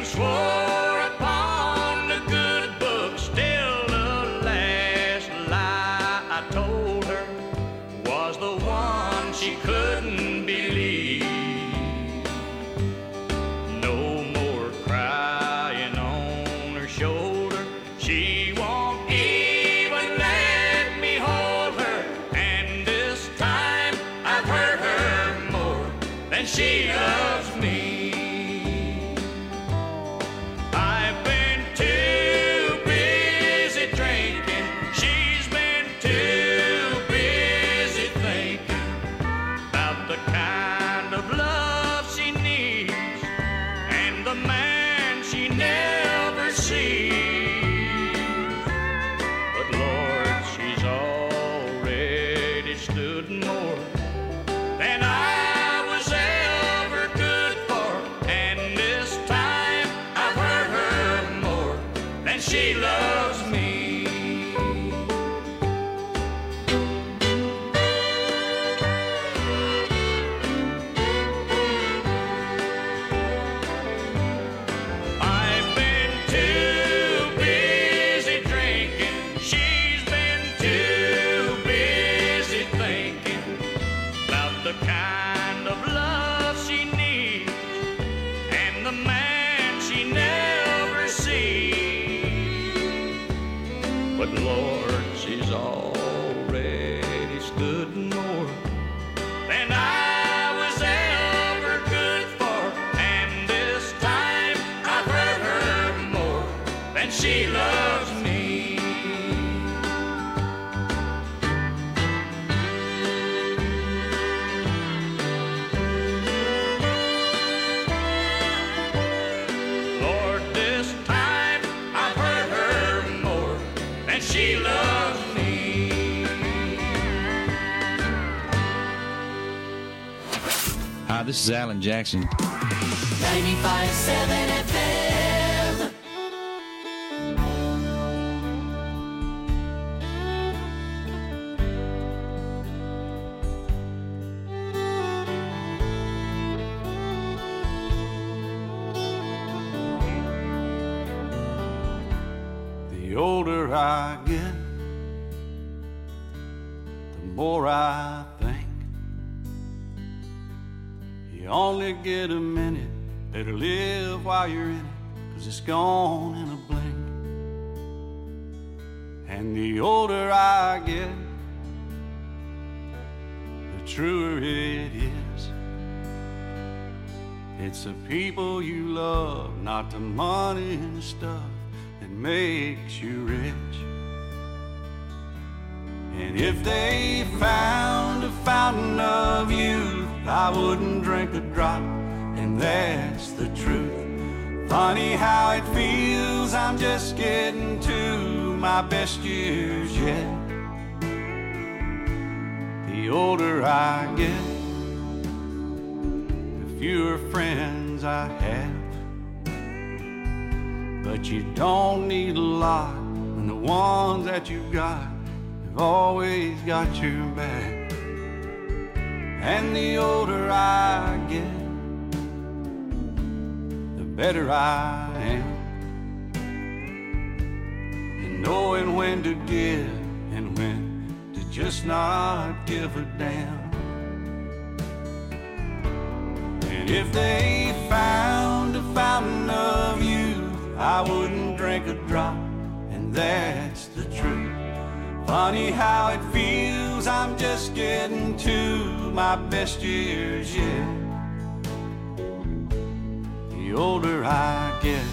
even swore upon the good book. Still the last lie I told her was the one she couldn't believe. No more crying on her shoulder. She won't even let me hold her. And this time I've hurt her more than she loves me. I've been too busy drinking. She's been too busy thinking about the kind of love she needs and the man she never sees. But Lord, she's already stood more than I was ever good for. And this time I've hurt her more than she loves me. I've been too busy drinking. She's been too busy thinking about the kind of love she needs and the man she never sees. But Lord, she's already stood more than I was ever good for. And this time I've hurt her more than she loves me. Lord, this time I've hurt her more than she loves me. Hi, this is Alan Jackson. 95.7 FM. The older I get, the more I think you only get a minute. Better live while you're in it, 'cause it's gone in a blink. And the older I get, the truer it is. It's the people you love, not the money and stuff that makes you rich. And if they found a fountain of youth, I wouldn't drink a drop, and that's the truth. Funny how it feels, I'm just getting to my best years yet. The older I get, the fewer friends I have. But you don't need a lot when the ones that you've got have always got your back. And the older I get, the better I am. And knowing when to give and when to just not give a damn. And if they found a fountain of youth, I wouldn't drink a drop, and that's the truth. Funny how it feels, I'm just getting to my best years yet. The older I get.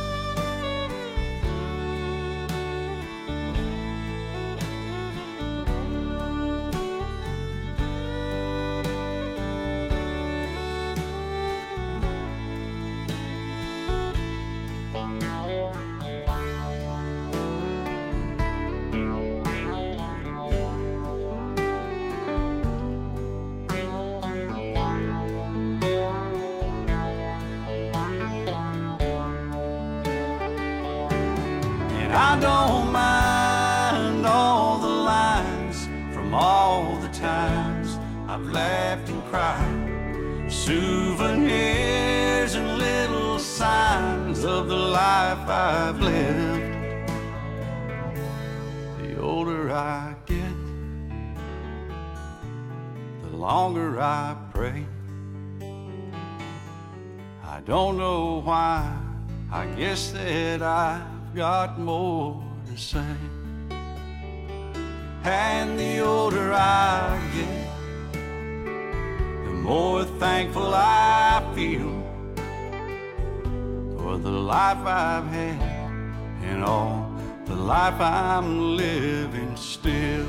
I don't mind all the lines from all the times I've laughed and cried. Souvenirs and little signs of the life I've lived. The older I get, the longer I pray. I don't know why, I guess that I've got more to say. And the older I get, the more thankful I feel for the life I've had and all the life I'm living still.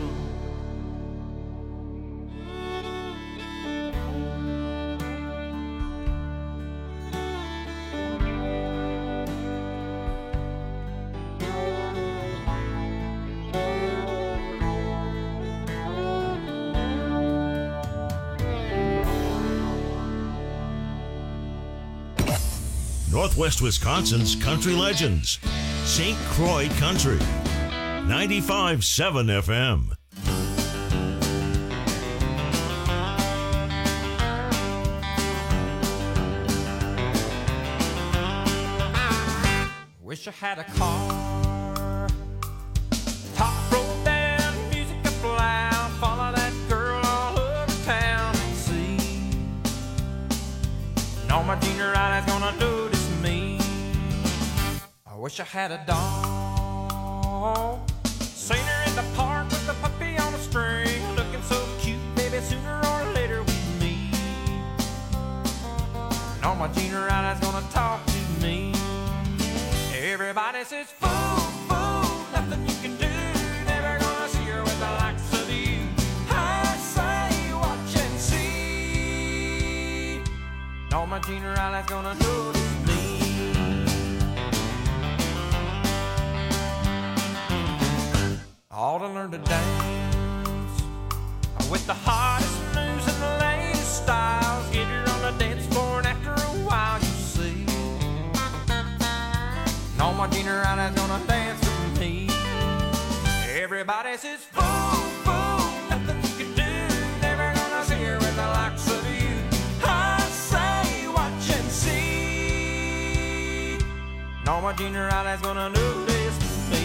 Northwest Wisconsin's country legends. St. Croix Country. 95.7 FM. Wish I had a car. Top rolled down, music up loud. Follow that girl all over town and see. Norma Jean Riley's gonna notice me. I wish I had a dog. Seen her in the park with a puppy on a string, looking so cute, baby, sooner or later we meet. Norma Jean Riley's gonna talk to me. Everybody says, fool, fool, nothing you can do. Never gonna see her with the likes of you. I say, watch and see. Norma Jean Riley's gonna notice me. Ought to learn to dance with the hottest moves and the latest styles. Get her on the dance floor and after a while you see Norma Jean Riley's gonna dance with me. Everybody says, fool, fool, nothing you can do. Never gonna see her with the likes of you. I say, watch and see. Norma Jean Riley's gonna notice me.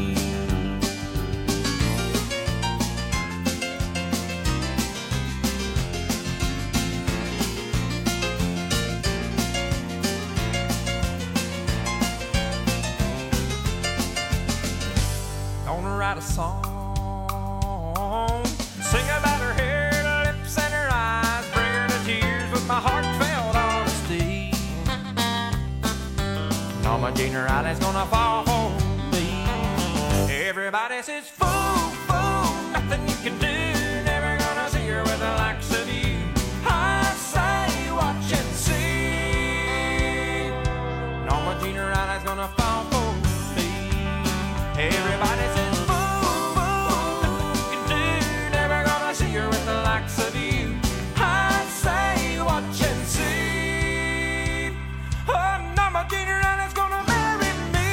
Write a song, sing about her hair, her lips and her eyes, bring her to tears with my heartfelt honesty. Norma Jean Riley's gonna fall for me. Everybody says, fool, fool, nothing you can do. Never gonna see her with the likes of you. I say, watch and see. Norma Jean Riley's gonna fall for me. Everybody says, of you, I say, watch and see. Oh, Norma Jean Riley's gonna marry me.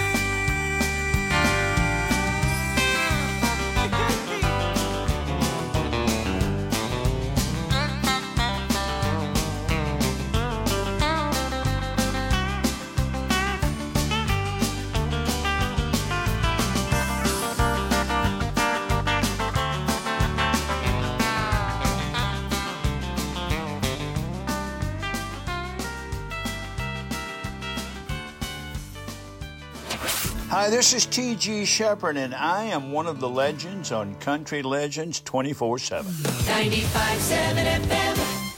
Hi, this is T.G. Shepherd, and I am one of the legends on Country Legends 24/7. 95.7 FM.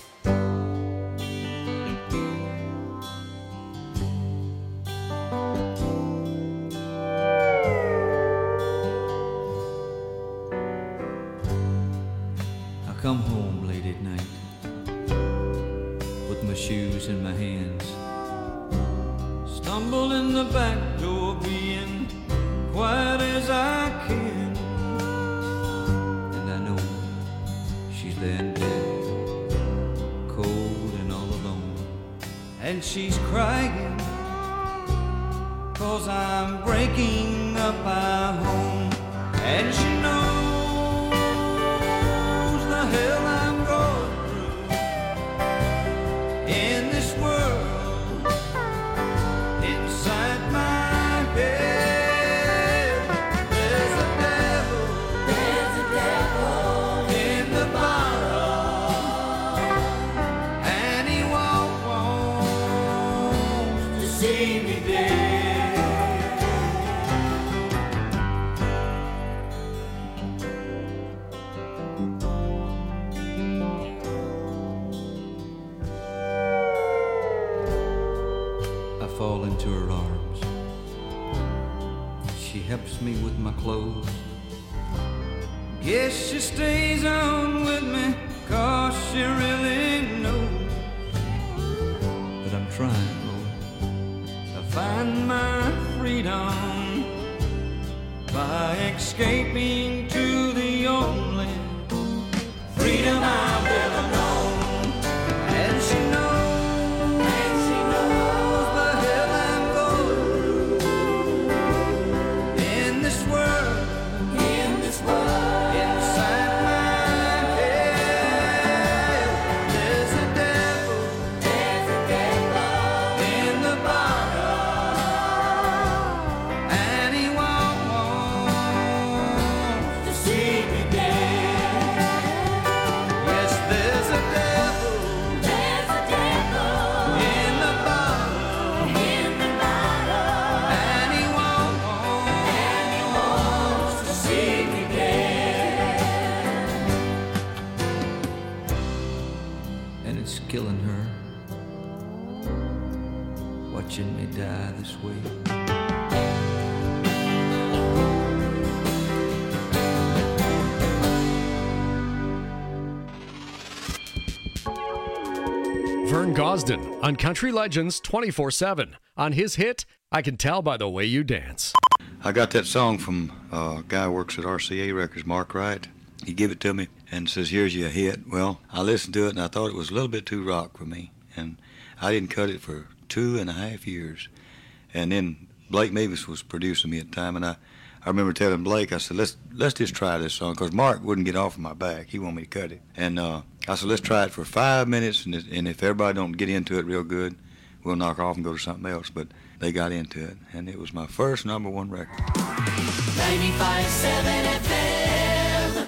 I come home late at night with my shoes in my hands, stumble in the back door being quiet as I can, and I know she's there in bed, cold and all alone, and she's crying 'cause I'm breaking up our home, and she knows the hell I'm going through in this world inside see me dead. I fall into her arms. She helps me with my clothes. Guess she stays on with me 'cause she really knows that I'm trying, Lord, to find my freedom by escaping to the only freedom I've ever known. And she knows the hell I'm going in this world. Inside my head, there's a devil in the bottle, and he wants to see me dead. Yes, there's a devil in the bottle, and he wants to see me dead. And it's killing her, watching me die this way. Vern Gosden on Country Legends 24/7 on his hit, I Can Tell by the Way You Dance. I got that song from a guy who works at RCA Records, Mark Wright. He gave it to me and says, here's your hit. Well, I listened to it and I thought it was a little bit too rock for me. And I didn't cut it for 2.5 years. And then Blake Mavis was producing me at the time, and I remember telling Blake, I said, let's just try this song, because Mark wouldn't get off of my back. He wanted me to cut it. And I said, let's try it for 5 minutes, and if everybody don't get into it real good, we'll knock off and go to something else. But they got into it, and it was my first #1 record. 95.7 FM.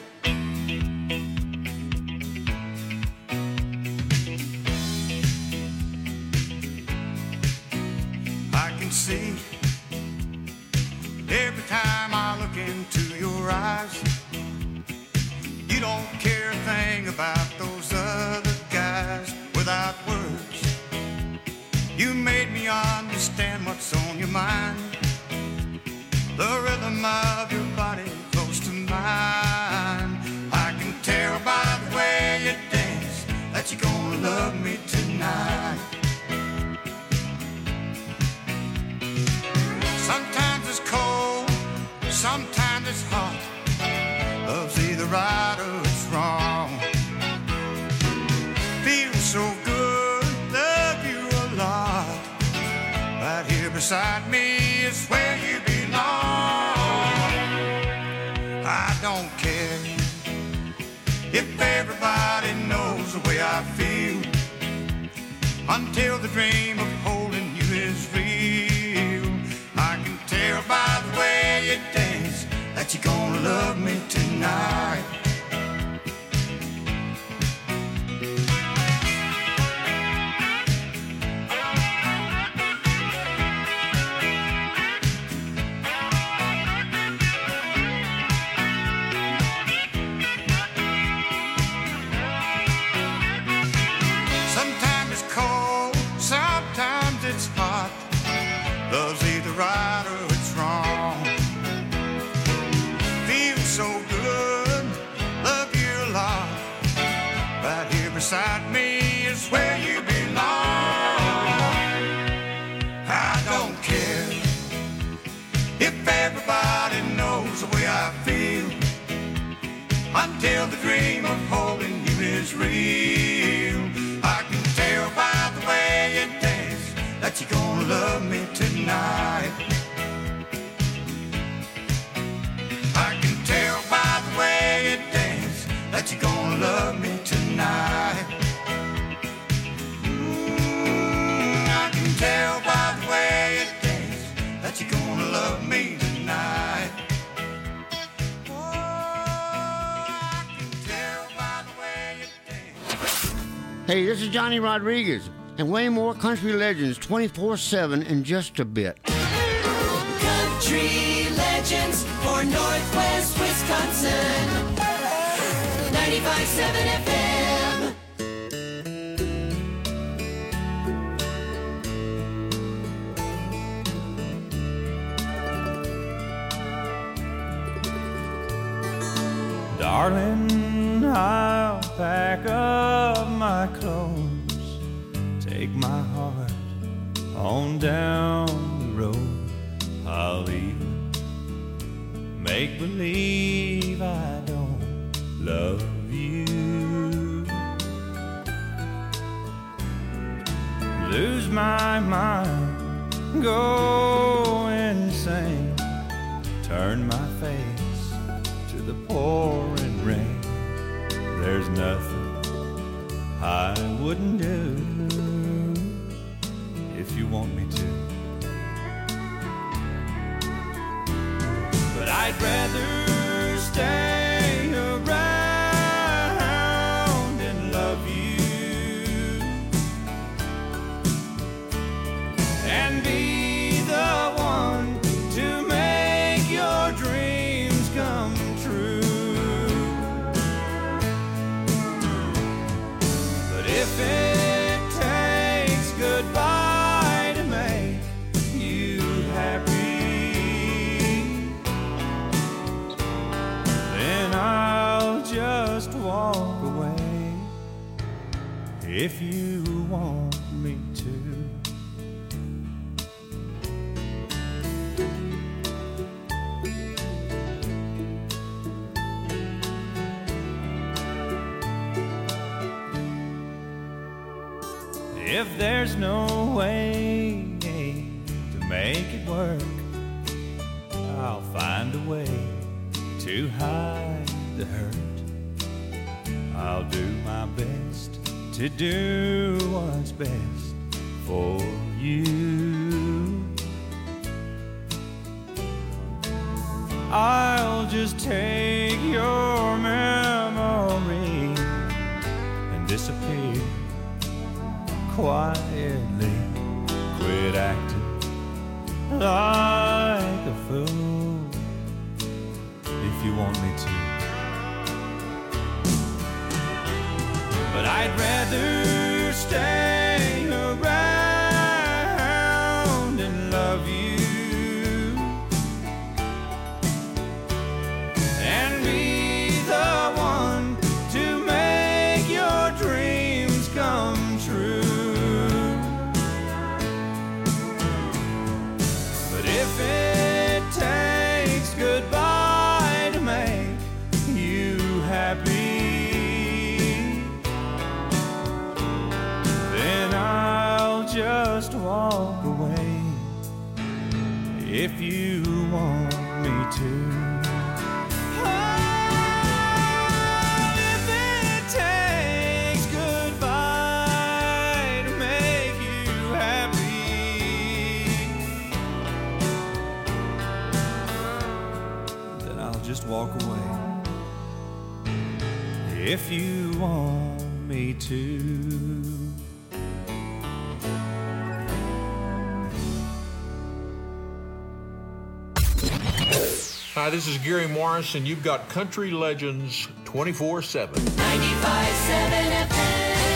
I can see every time I look into your eyes, you don't care a thing about those other guys. Without words, you made me understand what's on your mind. The rhythm of your body close to mine. I can tell by the way you dance that you're gonna love me tonight. Sometimes it's cold, sometimes it's hot. Love's either right or it's wrong. Feels so good, love you a lot. Right here beside me is where you belong. I don't care if everybody knows the way I feel, until the dream of holding you is real. I can tell by the way you dance that you're gonna love me tonight. Sometimes it's cold, sometimes it's hot. Love's either right or it's wrong. Feels so good, love you a lot. Right here beside me is where you belong. I don't care if everybody knows the way I feel, until the dream of holding you is real. I can tell by the way you dance that you're gonna love me tonight. I can tell by the way you dance that you're gonna love me tonight. I can tell by the way you dance that you're gonna love me tonight. Hey, this is Johnny Rodriguez. and way more country legends 24/7 in just a bit. Country legends for Northwest Wisconsin. 95.7 FM. Darling, I'll pack up my clothes, take my heart on down the road. I'll even make believe I don't love you. Lose my mind, go insane, turn my face to the pouring rain. There's nothing I wouldn't do if you want me to. But I'd rather stay around and love you and be the one to make your dreams come true. But if it takes goodbye to make you happy, then I'll just walk away if you want me to. If there's no way to make it work, I'll find a way to hide the hurt. I'll do my best to do what's best for you. I'll just take your memory and disappear quietly, quit acting like a fool if you want me to. But I'd rather stay around and love you and be the one to make your dreams come true. If it takes goodbye to make you happy, then I'll just walk away if you want me to. If it takes goodbye to make you happy, just walk away if you want me to. Hi, this is Gary Morris, and you've got Country Legends 24/7. 95.7 FM.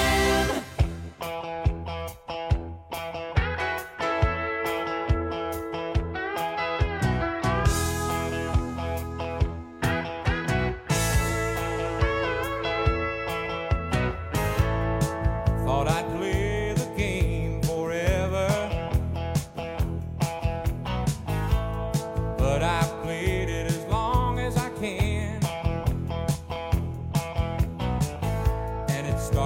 Thought I'd play the game forever, but I've played it as long as I can, and it starts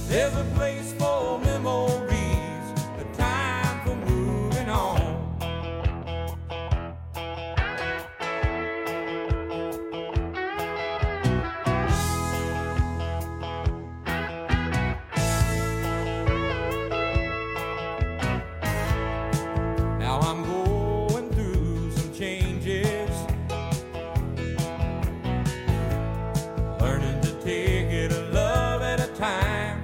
There's a place for memories, a time for moving on. Now I'm going through some changes, learning to take it a love at a time.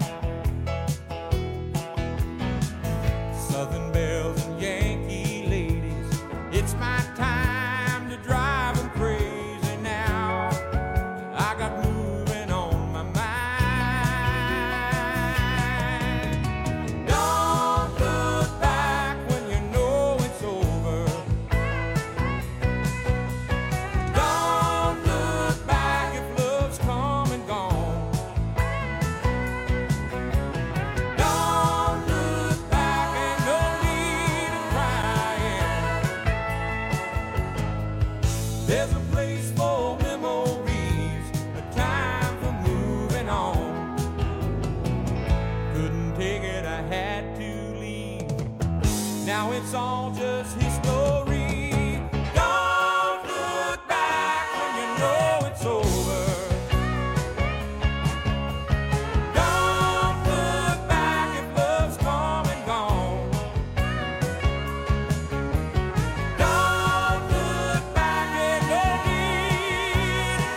Southern belles and Yankee ladies, it's my time to drive them crazy now. I got moving on my mind. Don't look back when you know it's over. Don't look back if love's come and gone. Don't look back and no need of crying. There's a place for memories, a time for moving on. Couldn't take it, I had to leave. Now it's all just history. Don't look back when you know it's over. Don't look back if love's come and gone. Don't look back and no need of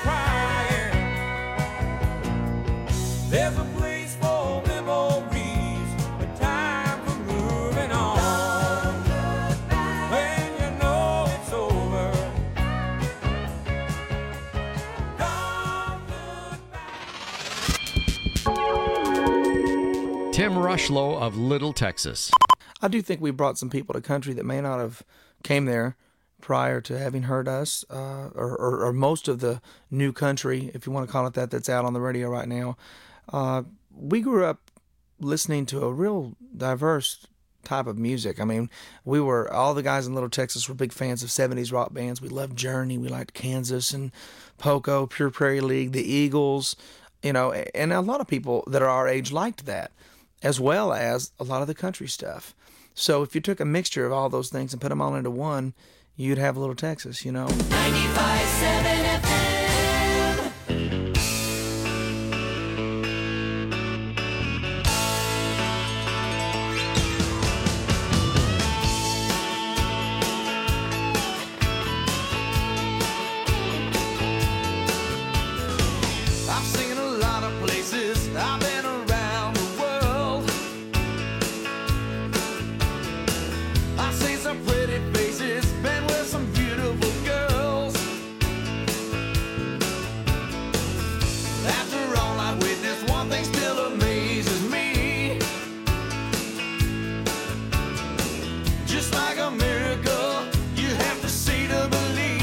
crying. There's a place for memories, a time for moving on. When you know it's over. Don't look Tim Rushlow of Little Texas. I do think we brought some people to country that may not have came there prior to having heard us, or most of the new country, if you want to call it that, that's out on the radio right now. We grew up listening to a real diverse type of music. I mean, all the guys in Little Texas were big fans of 70s rock bands. We loved Journey. We liked Kansas and Poco, Pure Prairie League, the Eagles, and a lot of people that are our age liked that, as well as a lot of the country stuff. So if you took a mixture of all those things and put them all into one, you'd have Little Texas, 95.7 FM. I've seen a lot of places, I've been around the world. I've seen some pretty faces, been with some beautiful girls. After all I witnessed, one thing still amazes me. Just like a miracle, you have to see to believe.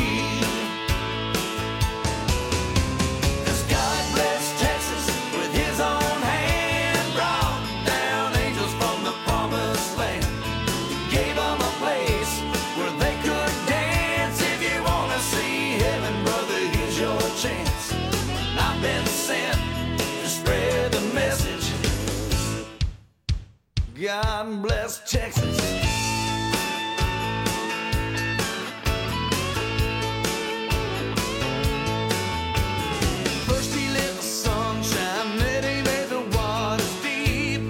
God bless Texas with his own hand, brought down angels from the promised land. He gave them a place where they could dance. If you want to see heaven, brother, here's your chance. I've been sent to spread the message. God bless Texas. First he let the sunshine, then he made the waters deep.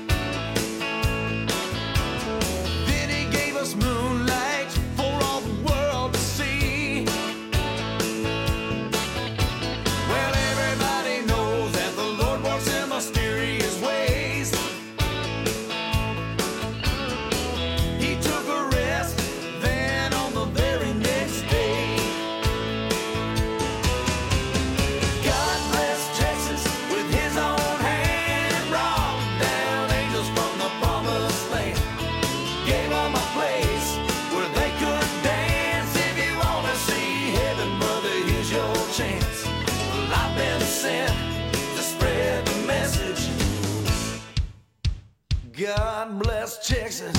Then he gave us moonlight for all the world to see. Well, everybody knows that the Lord works in mysterious ways. He took a rest, then on the very next day. God bless Texas with his own hand, brought down angels from the promised land. Gave them a place where they could dance. If you want to see heaven, brother, here's your chance. Well, I've been sent to spread the message. God bless Texas.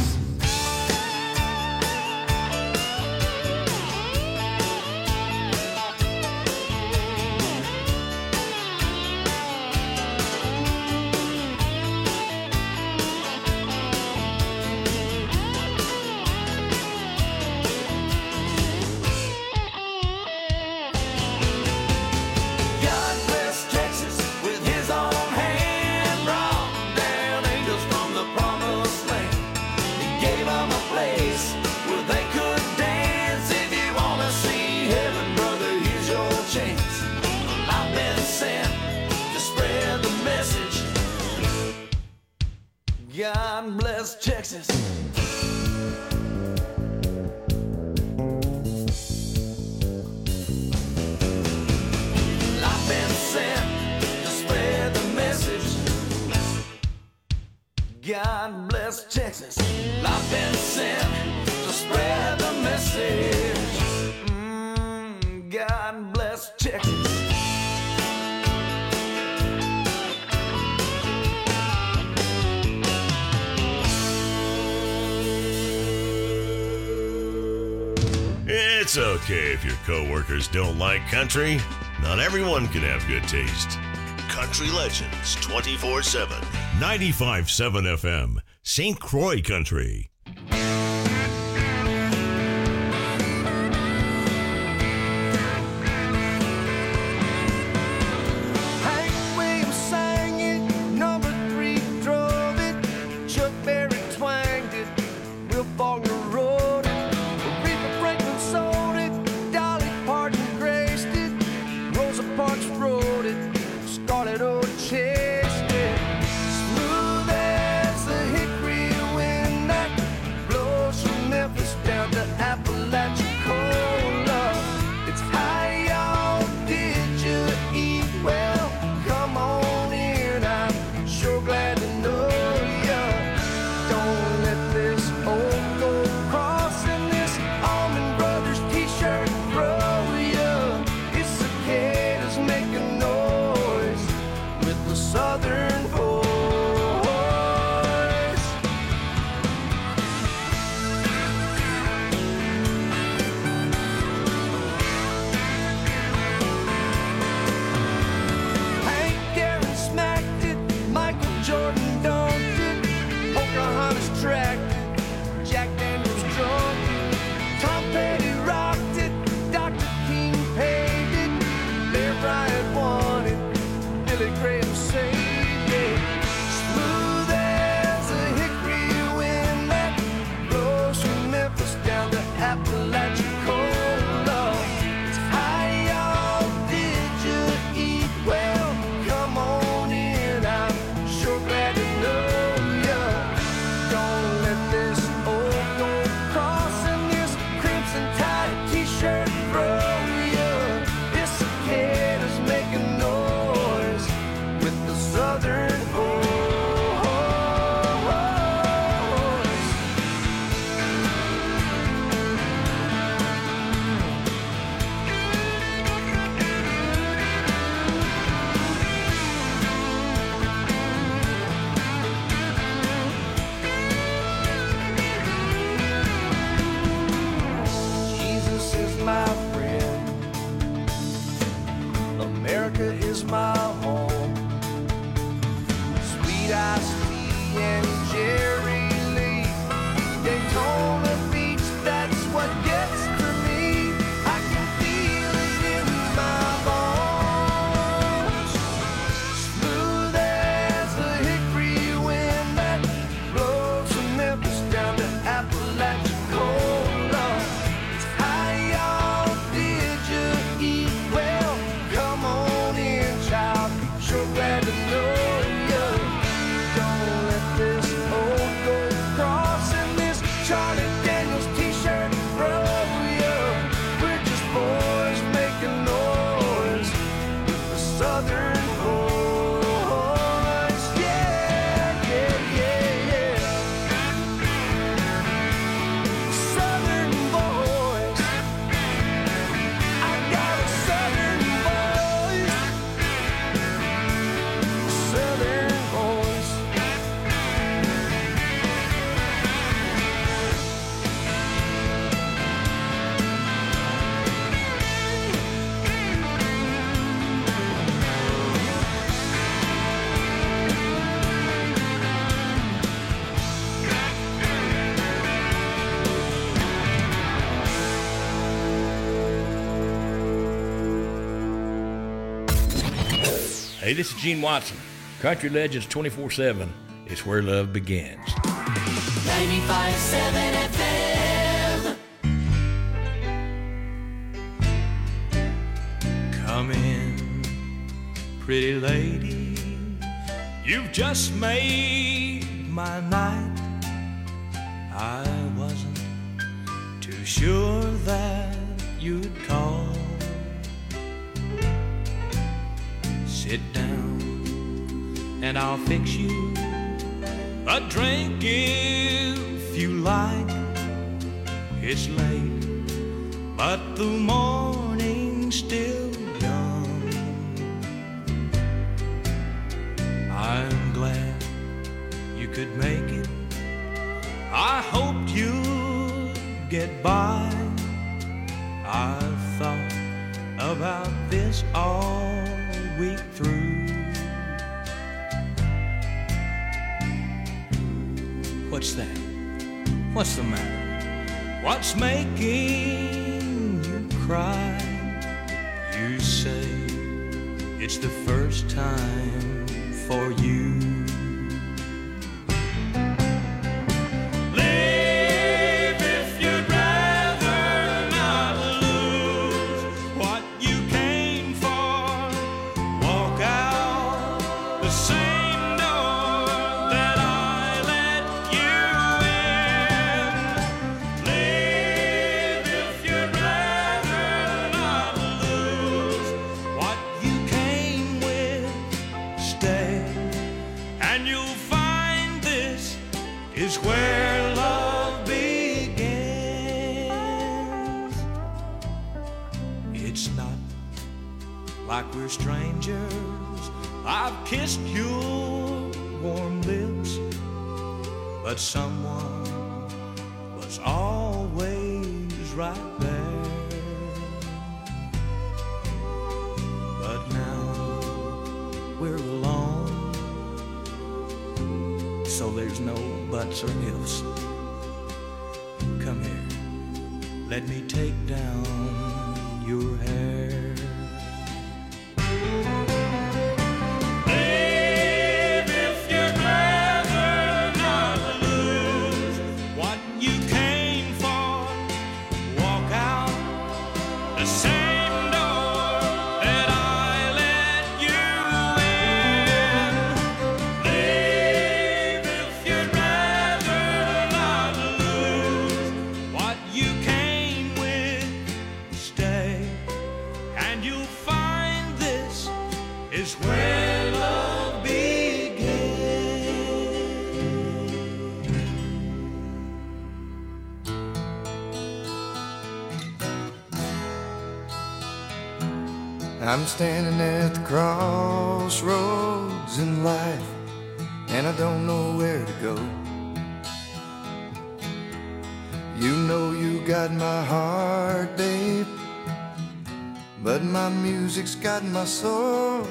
God bless Texas. I've been sent to spread the message. God bless Texas. I've been sent to spread the message. God bless Texas. It's okay if your coworkers don't like country. Not everyone can have good taste. Country Legends 24/7. 95.7 FM, St. Croix Country. Hank Williams sang it, number 3 drove it, Chuck Berry twanged it, Will Faulkner wrote it, Aretha Franklin sold it, Dolly Parton graced it, Rosa Parks wrote it, Scarlett O'Chase it. Smooth as the hickory wind that blows from Memphis down to Apalachicola. It's high, y'all, did you eat well? Come on in, I'm sure glad to know ya. Don't let this old gold cross and this Allman Brothers t-shirt throw ya. It's cicadas making noise with the southern voice. Hank Aaron smacked it, Michael Jordan dunked it, Pocahontas tracked it, Jack Daniels drunk it, Tom Petty rocked it, Dr. King paved it, Bear Bryant won it, Billy Graham saved it. Smooth as a hickory wind that blows from Memphis down to Apalachicola. It's high, y'all, did you eat well? Come on in, I'm sure glad to know ya. Don't let this old gold cross and this crimson tide t-shirt throw ya. This cicadas making noise with the southern voice. Jesus is my friend. America is my home. Sweet iced tea and Jerry Lee. Daytona Beach, that's what gets to me. I can feel it in my bones. Smooth as the hickory wind that blows from Memphis down to Apalachicola. It's high, y'all, did you eat well? Come on in, child, sure glad to know ya. Don't let this old gold cross and this Charlie Daniels t-shirt throw ya. We're just boys making noise with the southern voice. Yeah, yeah, yeah, yeah. Southern voice. I got a southern voice. Southern voice. Hey, this is Gene Watson. Country Legends 24/7. It's where love begins. 95.7 FM. Come in, pretty lady. You've just made my night. I wasn't too sure that you'd call. Sit down and I'll fix you a drink if you like. It's late, but the morning's still young. I'm glad you could make it. I hoped you'd get by. I've thought about this all week through. What's that? What's the matter? What's making you cry? You say it's the first time for you. Leave if you'd rather not lose what you came for. Walk out the same door that I let you in. Leave if you'd rather not lose what you came with. Stay, and you'll find this is where love begins. It's not like we're strangers. I've kissed your warm lips, but someone was always right there. But now we're alone, so there's no buts or ifs. Come here, let me take down your hair. Leave if you'd rather not lose what you came for. Walk out the same door that I let you in. Leave if you'd rather not lose what you came with. Stay, and you'll find this is where love begins. I'm standing at the crossroads in life, and I don't know where to go. You know you got my heart, babe, but my music's got my soul.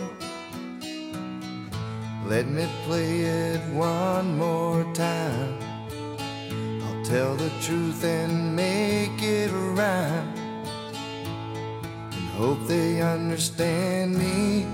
Let me play it one more time. I'll tell the truth and make it rhyme, and hope they understand me.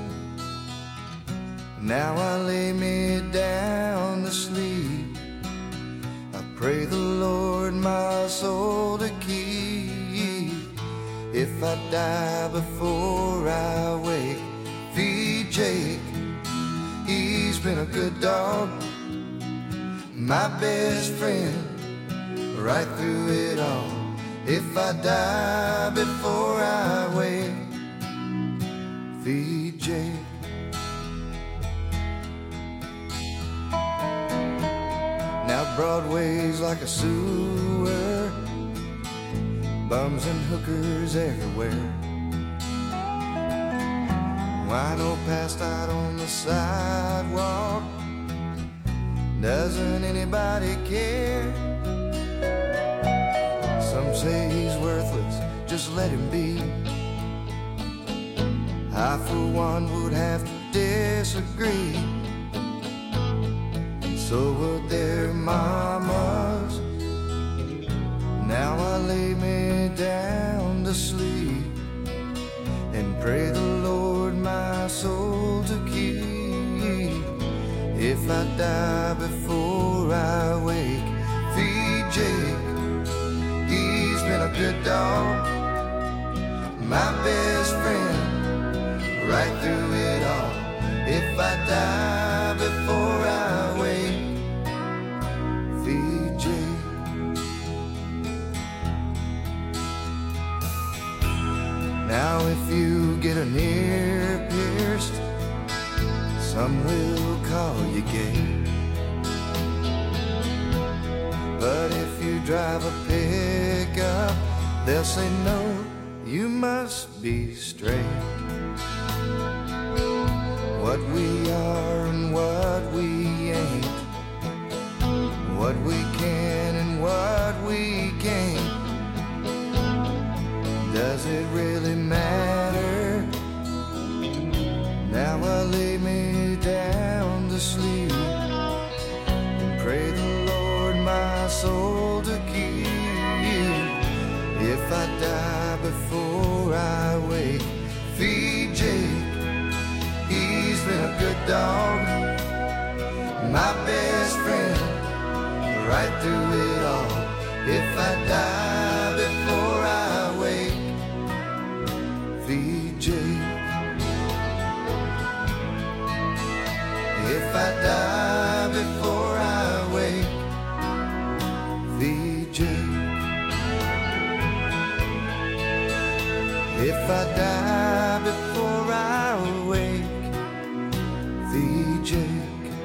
Now I lay me down to sleep. I pray the Lord my soul to keep. If I die before I wake, feed Jake. He's been a good dog, my best friend, right through it all. If I die before I wake, feed Jake. Now Broadway's like a sewer, bums and hookers everywhere. Wino passed out on the sidewalk. Doesn't anybody care? Some say he's worthless, just let him be. I for one would have to disagree, and so would their mamas. Now I lay me down to sleep and pray the Lord my soul to keep. If I die before I wake, feed Jake. He's been a good dog, my best friend, right through it all. If I die before I wake, an ear pierced, some will call you gay. But if you drive a pickup, they'll say no, you must be straight. What we are and what we ain't, what we can and what we can't, does it really matter? Now I lay me down to sleep and pray the Lord my soul to keep. If I die before I wake, feed Jake, he's been a good dog, my best friend, right through it all. If I die before I wake, feed Jake. If I die before I wake, feed Jake. If I die before I wake, feed Jake.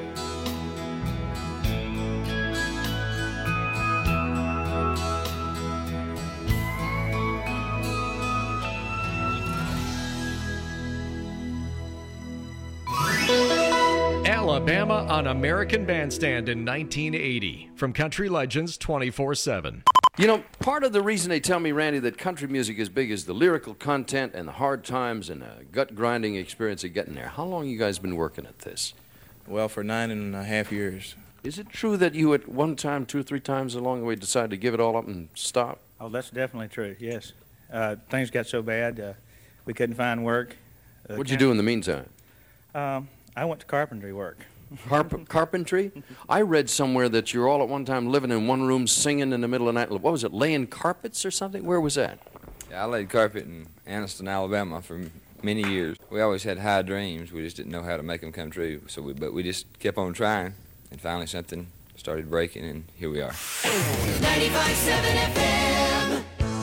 Alabama on American Bandstand in 1980 from Country Legends 24/7. You know, part of the reason they tell me, Randy, that country music is big is the lyrical content and the hard times and a gut-grinding experience of getting there. How long you guys been working at this? Well, for 9.5 years. Is it true that you at one time, 2 or 3 times along the way, decided to give it all up and stop? Oh, that's definitely true, yes. Things got so bad, we couldn't find work. What'd you do in the meantime? I went to carpentry work. Carpentry? I read somewhere that you're all at one time living in one room singing in the middle of the night. What was it, laying carpets or something? Where was that? Yeah, I laid carpet in Anniston, Alabama for many years. We always had high dreams. We just didn't know how to make them come true. But we just kept on trying, and finally something started breaking, and here we are. 95.7 FM.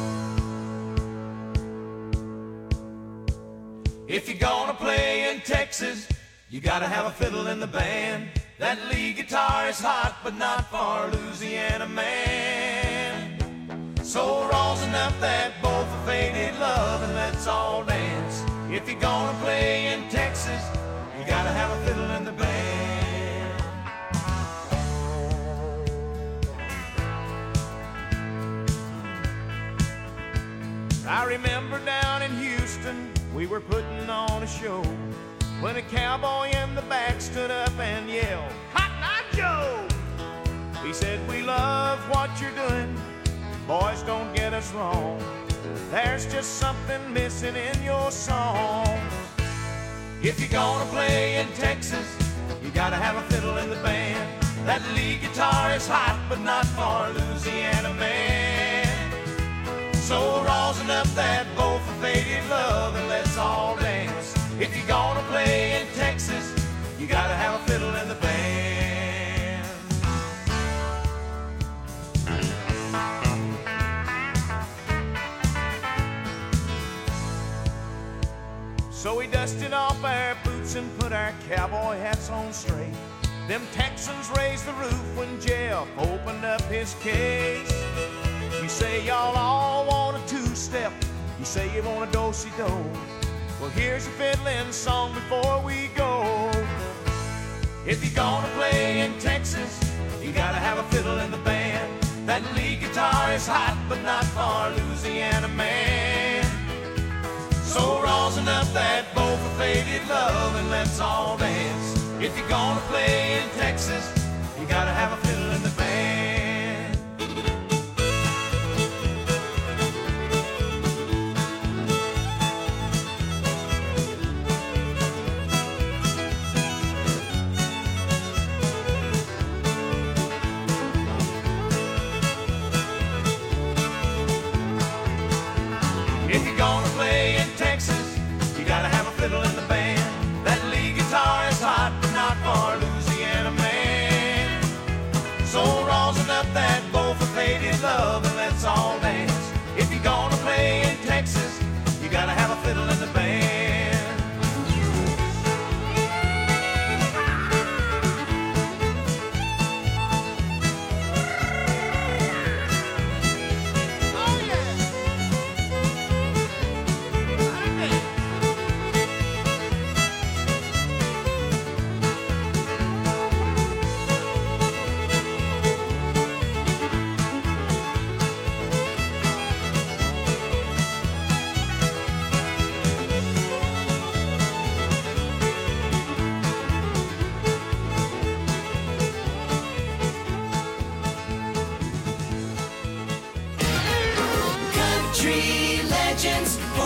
If you're gonna play in Texas, you gotta have a fiddle in the band. That lead guitar is hot, but not for Louisiana man. So rosin up that bowl for faded love and let's all dance. If you're gonna play in Texas, you gotta have a fiddle in the band. I remember down in Houston, we were putting on a show when a cowboy in the back stood up and yelled, "Cotton Eye Joe!" He said, "We love what you're doing, boys, don't get us wrong. There's just something missing in your song. If you're gonna play in Texas, you gotta have a fiddle in the band. That lead guitar is hot, but not for Louisiana man. So rosin up that bowl for faded love and let's all dance. If you're gonna play in Texas, you gotta have a fiddle in the band." So we dusted off our boots and put our cowboy hats on straight. Them Texans raised the roof when Jeff opened up his case. You say y'all all want a two-step, you say you want a do-si-do. Well, here's a fiddling song before we go. If you're gonna play in Texas, you gotta have a fiddle in the band. That lead guitar is hot, but not for Louisiana man. So rosin up that bowl for faded love and let's all dance. If you're gonna play in Texas, you gotta have a fiddle in the band. If you're gonna play in Texas, you gotta have a fiddle in the band. That lead guitar is hot, but not for Louisiana man. So rosin up that bowl for faded love and let's all dance. If you're gonna play in Texas, you gotta have a fiddle in the band.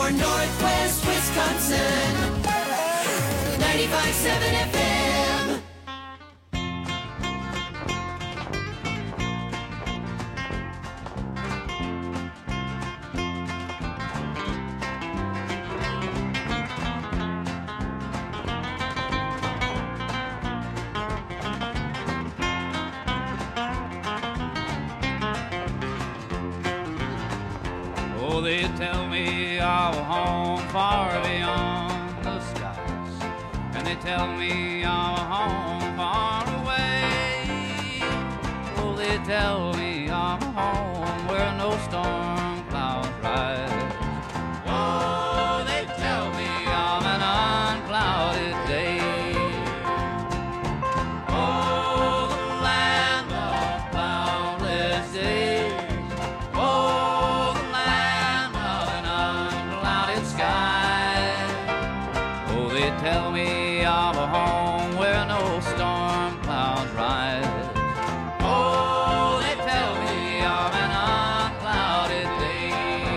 for Northwest Wisconsin. 95.7 FM. Oh, they tell me I'll home far beyond the skies, and they tell me I'll home far away. Oh, they tell me I'm home where no storm clouds rise. Oh, they tell me I'm an unclouded day. Oh, the land of cloudless days. Oh, the land of an unclouded sky. Oh, they tell me of a home where no storm clouds rise. Oh, they tell me of an unclouded day.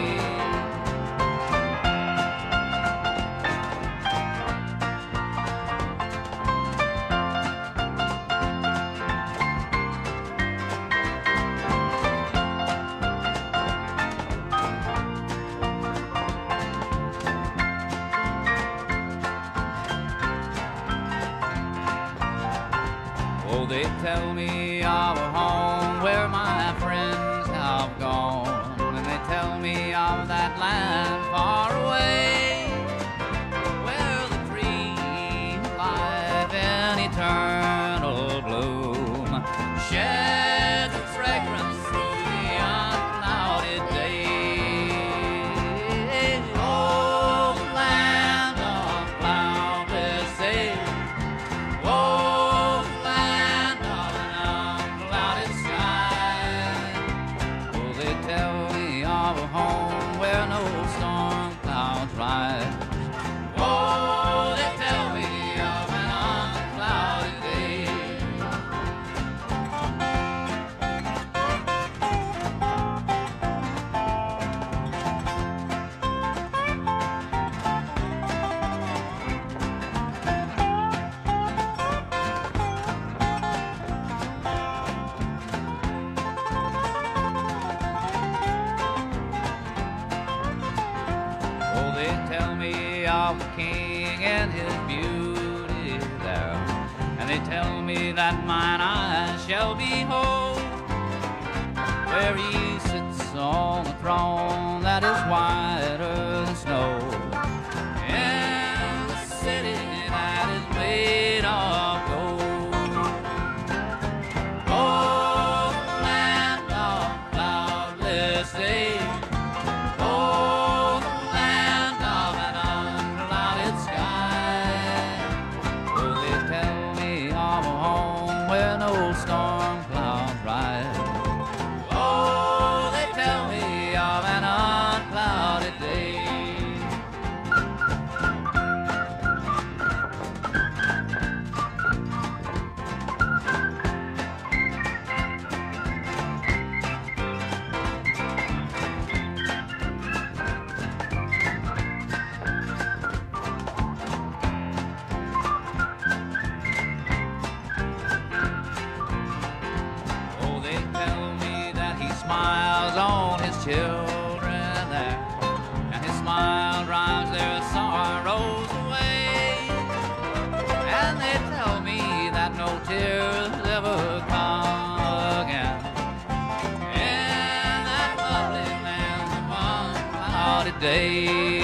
Oh, they tell me of a home where my friends have gone, and they tell me of that land far away, where the tree of life in eternal bloom sheds its fragrance through the unclouded day. Oh, the land of cloudless days. Oh, the land of an unclouded sky. Oh, they tell me of a home where no storm clouds rise. Oh, they tell me of an unclouded day. Oh, they tell me of the king and his beauty there, and they tell me that mine eyes shall behold where he sits on the throne that is whiter than snow, in the city that is made of gold. Oh, the land of cloudless days. Oh, the land of an unclouded sky. Oh, they tell me of a home where no storm clouds rise. Oh, they tell me of an unclouded day. Oh, they tell me that he smiles on his children there, and his smile drives their sorrows away. And they tell me that no tears ever come again in that lovely land of unclouded day.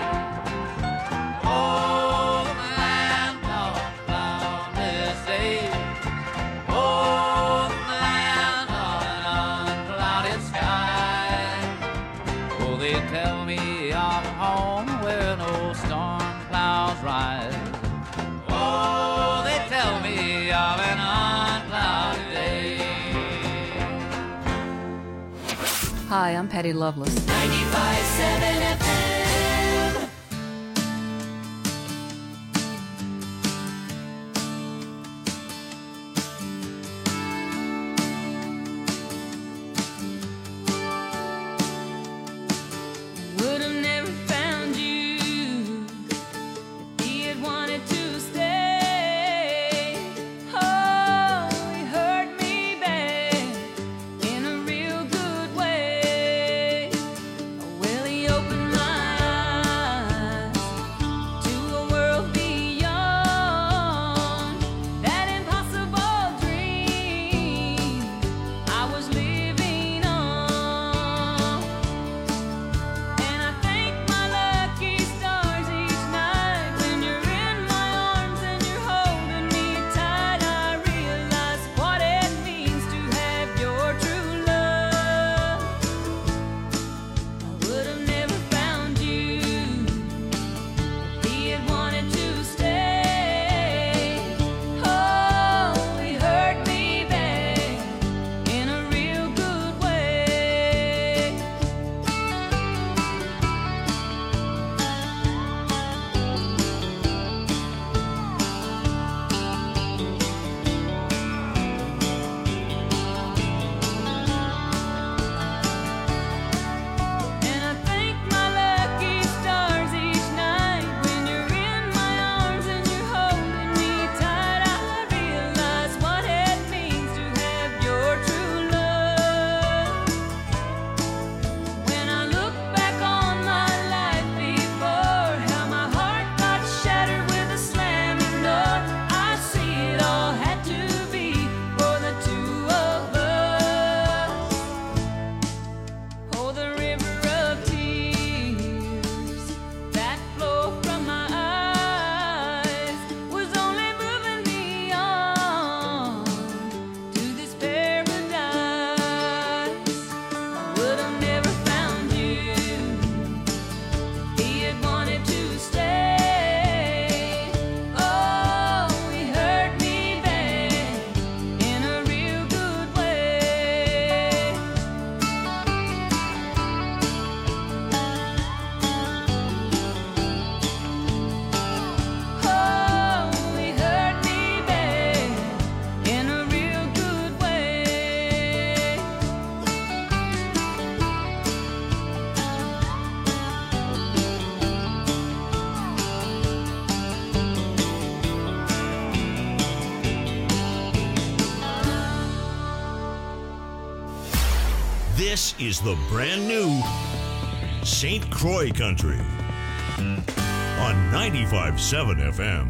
Oh, the land of cloudless days. Oh, the land of an unclouded sky. Oh, they tell me of a home where no storm clouds rise. Oh, they tell me of an unclouded day. Hi, I'm Patty Loveless. 95.7 FM. Would have never found This is the brand new St. Croix Country on 95.7 FM.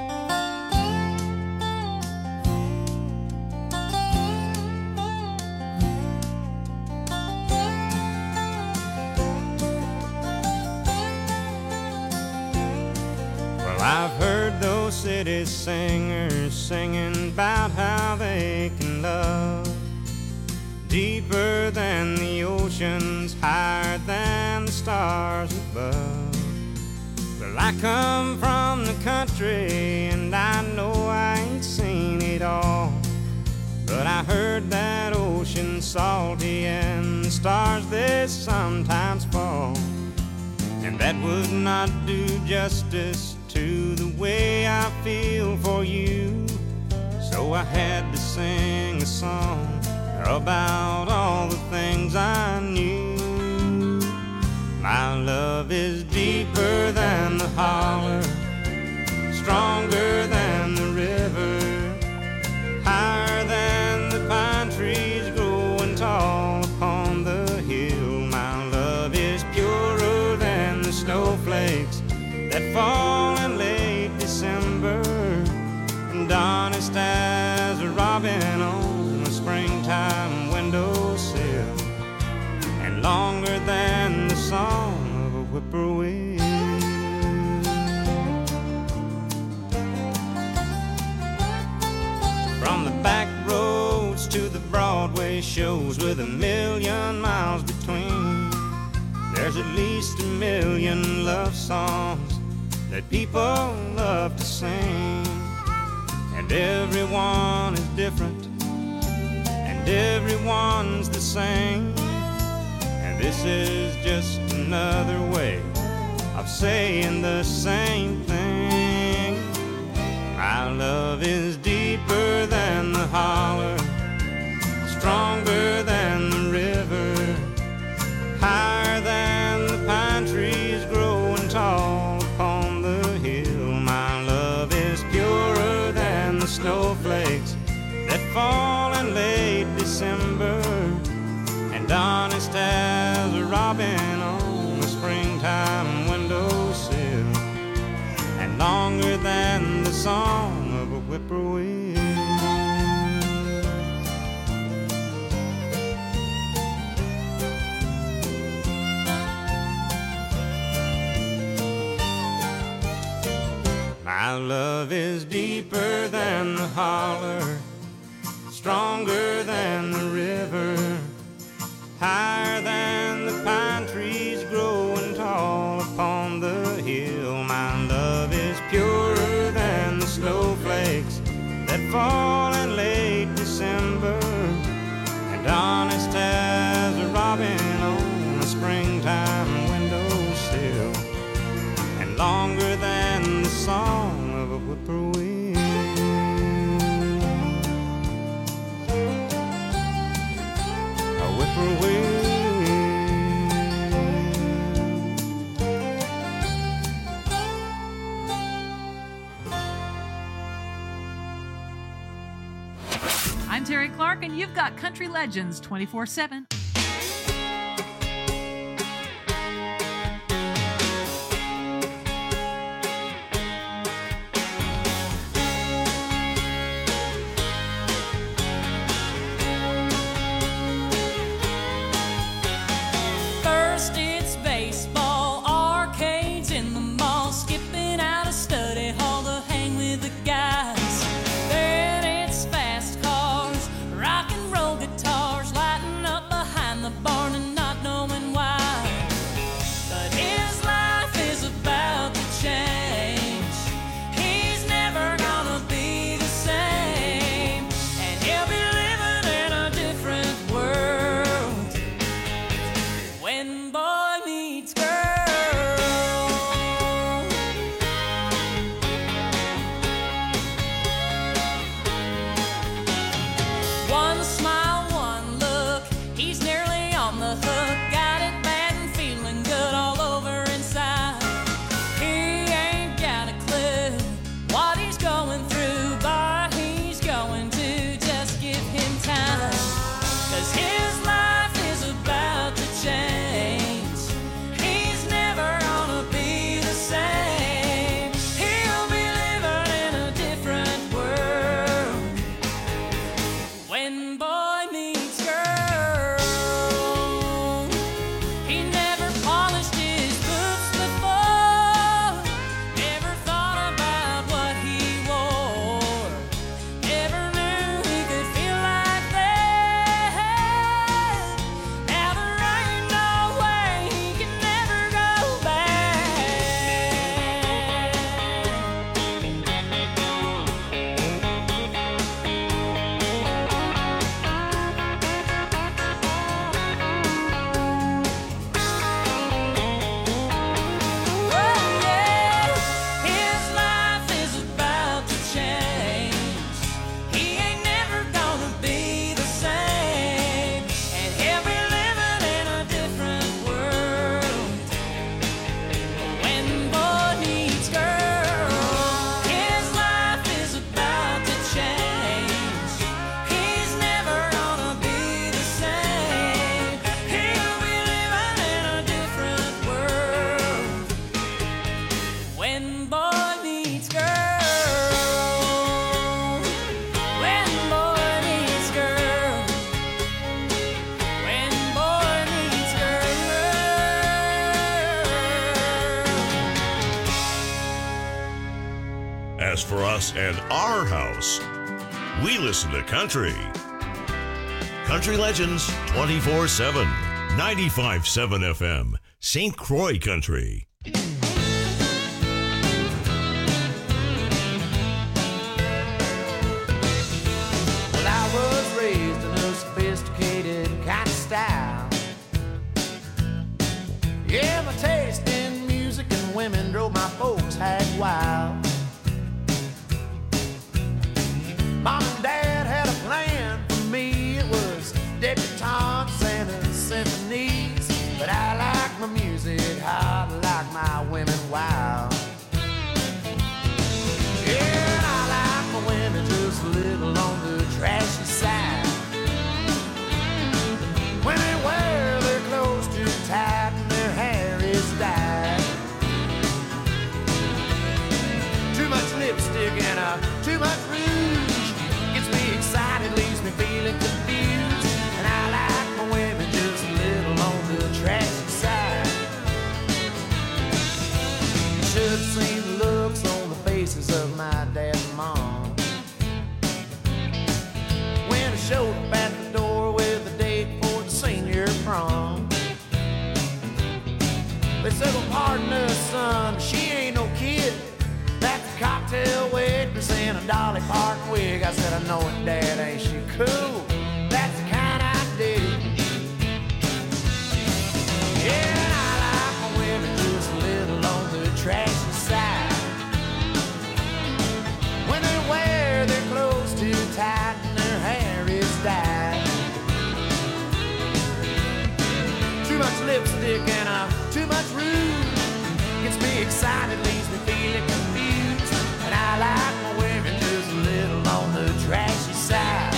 Well, I've heard those city singers singing about how they can love deeper than the oceans, higher than the stars above. Well, I come from the country and I know I ain't seen it all, but I heard that ocean salty and the stars they sometimes fall, and that would not do justice to the way I feel for you. So I had to sing a song about all the things I knew. My love is deeper than the holler, stronger than the river, higher than the pine trees growing tall upon the hill. My love is purer than the snowflakes that fall in late December, and honest as a robin on a springtime windowsill, and longer than the song of a whippoorwill. From the back roads to the Broadway shows with 1,000,000 miles between, there's at least 1,000,000 love songs that people love to sing, and everyone is different and everyone's the same, and this is just another way of saying the same thing. My love is deeper than the holler, stronger than the river, higher than the pine trees growing tall upon the hill. My love is purer than the snowflakes that fall in late December, and honest as a robin on a springtime windowsill, and longer than the song of a whippoorwill. My love is deeper than the holler, stronger than the river, higher than the pine trees growing tall upon the hill. My love is purer than the snowflakes that fall in late December, and honest as a robin on a springtime windowsill, and longer than the song of a whippoorwill. A whippoorwill. I'm Terry Clark, and you've got Country Legends 24/7. First it's baseball, arcades in the mall, skipping out of study hall to hang with the guys. Then it's fast cars, rock and roll guitars, lighting up a for us and our house. We listen to country. Country Legends 24/7. 95.7 FM. St. Croix Country. Well, I was raised in a sophisticated kind of style. Yeah, my taste in music and women drove my folks hag wild. Mom and Dad had a plan for me. It was debutantes and symphonies. But I like my music hot, like my women wild. Yeah, I like my women just a little on the trashy side. When they wear their clothes too tight and their hair is dyed. Too much lipstick and too much rouge gets me excited, leaves me feeling confused. And I like my women just a little on the trashy side. Should have seen the looks on the faces of my dad and mom when I showed up at the door with a date for the senior prom. They said, well, pardon us, son, she ain't no kid. That's a cocktail waitress in a Dolly Parton wig. I said, I know it, Dad, ain't she cool? That's the kind I dig. Yeah, and I like my women just a little on the trashy side. When they wear their clothes too tight and their hair is dyed. Too much lipstick and too much rouge gets me excited, leaves me feeling confused. And I like my women just a little on the trashy side.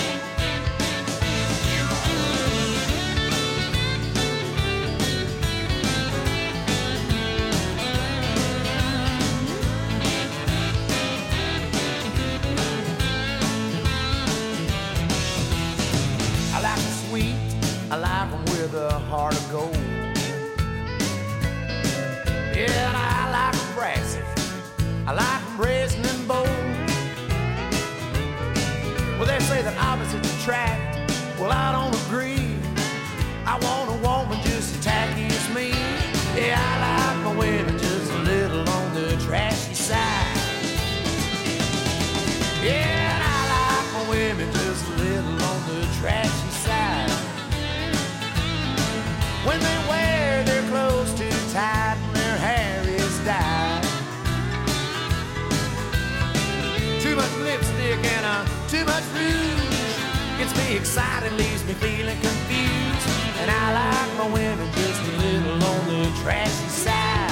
I like them sweet, I like them with a heart of gold. Yeah, and I like them brassy, I like them brazen and bold. Well, they say that opposites attract, well, I don't agree. I want a woman just as tacky as me. Yeah, I like my women just a little on the trashy side. Yeah, and I like my women just a little on the trashy side. When they wear their clothes too tight and their hair is dyed. Too much lipstick and too much rouge gets me excited, leaves me feeling confused. And I like my women just a little on the trashy side.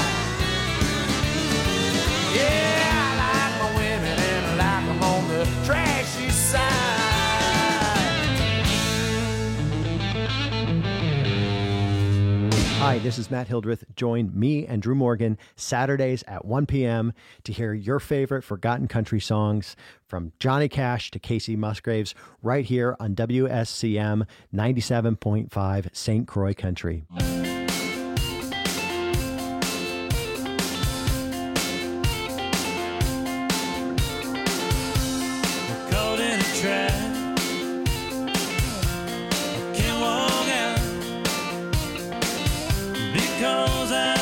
Yeah, I like my women and I like them on the trashy side. Hi, this is Matt Hildreth. Join me and Drew Morgan Saturdays at 1 p.m. to hear your favorite forgotten country songs from Johnny Cash to Casey Musgraves right here on WSCM 97.5 St. Croix Country. Caught in a trap, I can't walk out because I